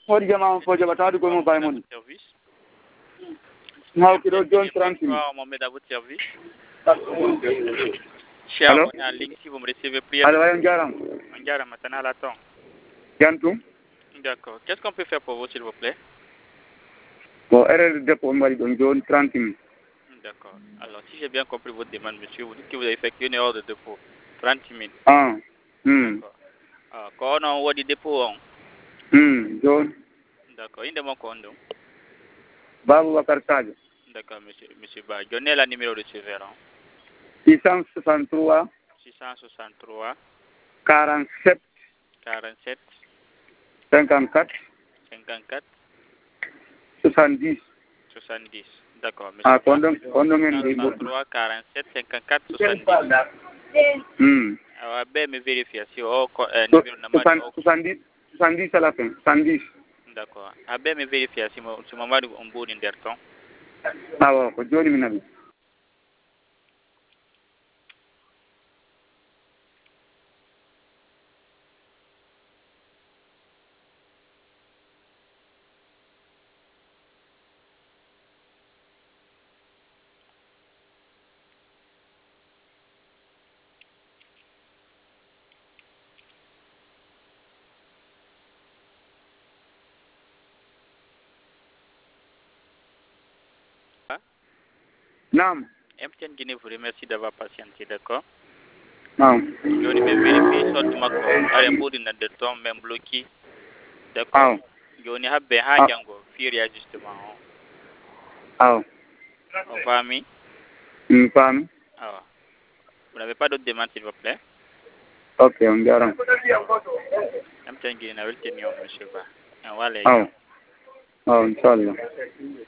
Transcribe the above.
Fodi jama fo jaba tawdu ko mo bay mon. Naw kilo John 30. Mohamed à votre service. Cher Allô? abonné en ligne, si vous me recevez prière. Allô, wayon jaram. Ngara maintenant à l'attend. Jantum. D'accord. Qu'est-ce qu'on peut faire pour vous, s'il vous plaît? Bon, erreur de dépôt mari don John 30 000. D'accord. Alors, si j'ai bien compris votre demande, monsieur, vous dites que vous avez effectué une erreur de dépôt. 30 000. Ah. D'accord. Quand on envoie du dépôt, John. d'accord. Il demande quoi, donc? Babou Bakar Sadio. D'accord, monsieur Ba. Donnez la numéro de ce verre. 663 663 47 47 54 54 70. 70. D'accord, monsieur. Ah, kondo men 663 47 54 70. Alors, ben, me vérification. Numéro de 70 à la fin. 70. D'accord. Abe me vérification. Ce moment où on bourre d'interton. Ah, bon, Johnny Minabi. Naam. MTN Guinée vous remercie d'avoir patienté, d'accord? Naam. Je vais me vérifier sur ma compte. Allez, bourre d'interton, même bloqué. D'accord? Je vais me vérifier justement. Ah. Au famille. Femme. Ah. Vous n'avez pas d'autres demandes, s'il vous plaît? Ok, on dirait. MTN Guinée n'a pas tenu, monsieur Ba. Voilà. Ah, Inch'Allah.